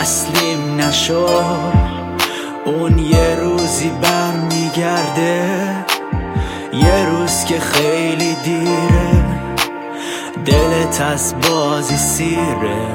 تسلیم نشو، اون یه روزی برمیگرده، یه روز که خیلی دیره، دلت از بازی سیره.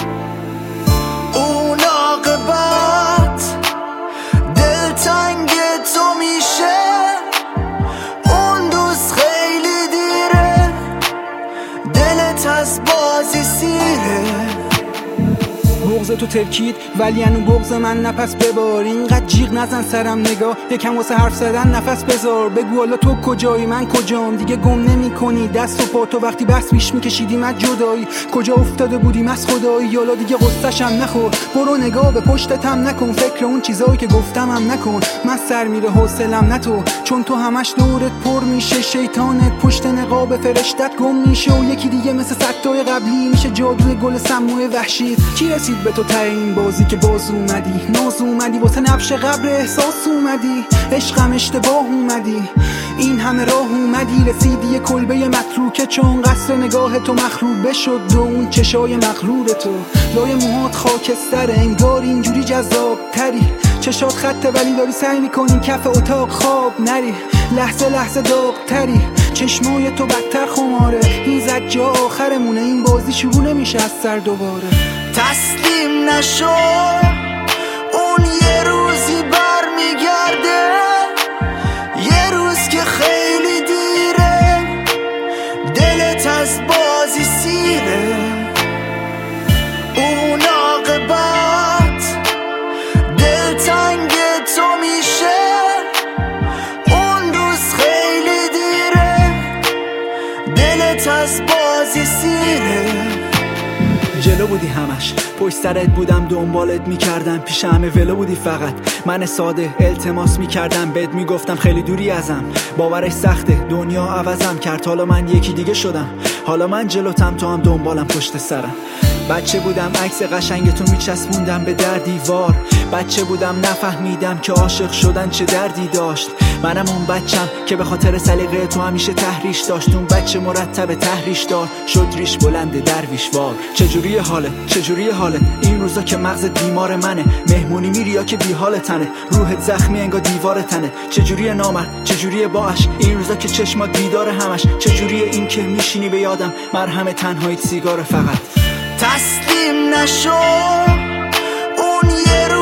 اون عاقبت دلتنگ تو میشه، اون روز خیلی دیره، دلت از بازی سیره. بغض تو ترکید ولی انو بغض من نفس ببار، اینقدر جیغ نزن سرم نگاه، یکم واسه حرف زدن نفس بذار. بگو حالا تو کجایی من کجام، دیگه گم نمی کنی دست و پا تو وقتی بس پیش میکشیدیم از جدایی. کجا افتاده بودیم از خدایی، حالا دیگه قصه‌شم نخور. برو نگاه به پشتتم نکن، فکر اون چیزایی که گفتمم نکن. من سر میره حوصلم نه تو، چون تو همش دورت پر میشه، شیطانت پشت نقاب فرشتت گم میشه، و یکی دیگه مثل سکتای قبلی میشه جادوی گل سموع وحشی. کی رسید به تو ته این بازی که باز اومدی، ناز اومدی واسه نبش قبر احساس اومدی، عشقم اشتباه اومدی، این همه راه اومدی، رسیدی یه کلبه متروکه، چون قصر نگاه تو مخروبه شد و اون چشای مغرور تو. لای موهات خاکستره، انگار اینجوری جذاب تری، چشات خطه ولی داری سعی میکنی کف اتاق خواب نری، لحظه لحظه داغ تری، چشمای تو بدتر خماره، این زجه آخرمونه، این بازی شروع نمیشه از سر دوباره. تسلیم نشو، اون یه روزی برمیگرده، یه روز که خیلی دیره، دلت از بازی سیره. اون عاقبت دلتنگ تو میشه، اون روز خیلی دیره، دلت از بازی سیره. جلو بودی همش، پشت سرت بودم دنبالت میکردم، پیش همه ولو بودی فقط. من ساده التماس میکردم، بهت میگفتم خیلی دوری ازم، باورش سخته دنیا عوضم کرد، حالا من یکی دیگه شدم، حالا من جلوتم تو هم دنبالم پشت سرم. بچه بودم عکس قشنگ تو میچسبوندم به در دیوار، بچه بودم نفهمیدم که عاشق شدن چه دردی داشت. منم اون بچم که به خاطر سلیقه تو همیشه تحریش داشت، اون بچه مرتب تحریش دار شد، ریش بلند درویشوار. چجوری حالت این روزا که مغز بیمار منه، مهمونی میری یا که بی حال تنه، روحت زخمی انگار دیوار تنه. چجوری نامرد چجوری باش این روزا که چشمات بیدار همش، چجوری این که میشینی به یادم مرهم تنهایی سیگار فقط. تسلیم نشو، اون یه